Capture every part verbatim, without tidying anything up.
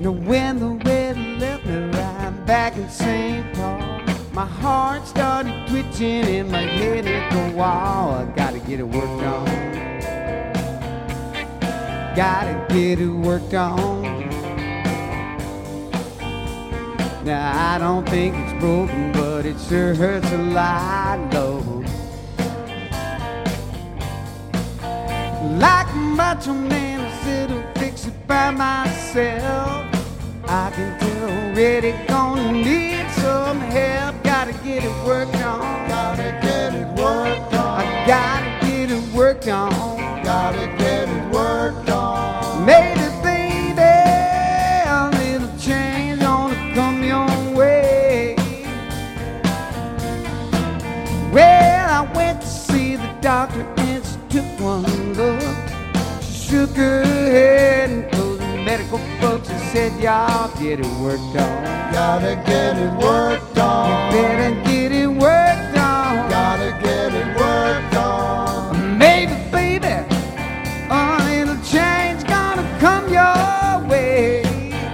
Now when the weather left me right back in Saint Paul, my heart started twitching and my head hit the wall. I gotta get it worked on. Gotta get it worked on. Now I don't think it's broken, but it sure hurts a lot, Lord. Like a macho man, I said to fix it by myself. I can tell already gonna need some help. Gotta get it worked on. Gotta get it worked on. I gotta get it worked on. Gotta get it worked on. Maybe, baby, a little change gonna come your way. Well, I went to see the doctor and she took one look. She shook her head and told the medical folks and said, y'all get it worked on. Gotta get it worked on. You better get it worked on. Gotta get it worked on. Maybe, baby, a little change gonna come your way.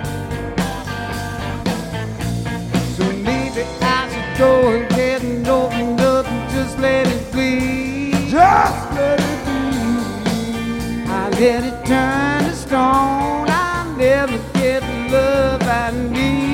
So maybe I should go ahead and open up and just let it bleed. Just let it be. I let it turn to stone. I'll never get the love I need.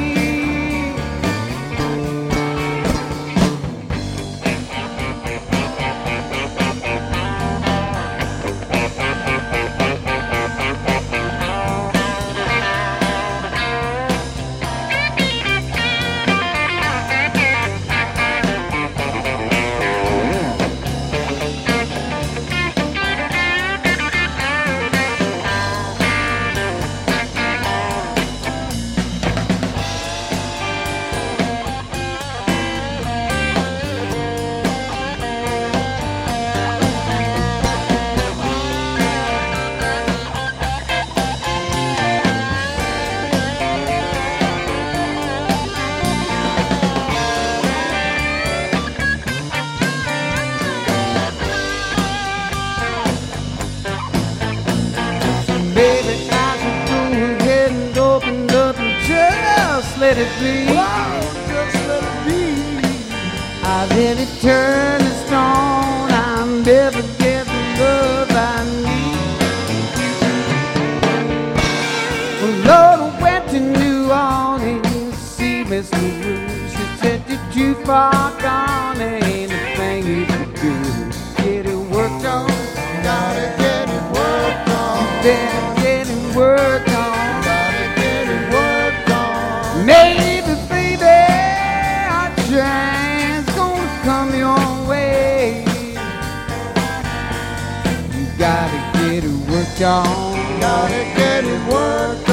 Let it be. Wow, just let it be. I let it turn to stone. I'll never get the love I need. Well, Lord, I went to New Orleans to see Mister Rouge. She said you're too far gone. There ain't a thing you can do. Get it worked on. Gotta get it worked on. Better get it worked on. Maybe, baby, a change gonna come your way. You gotta get it worked on. Gotta get it worked on.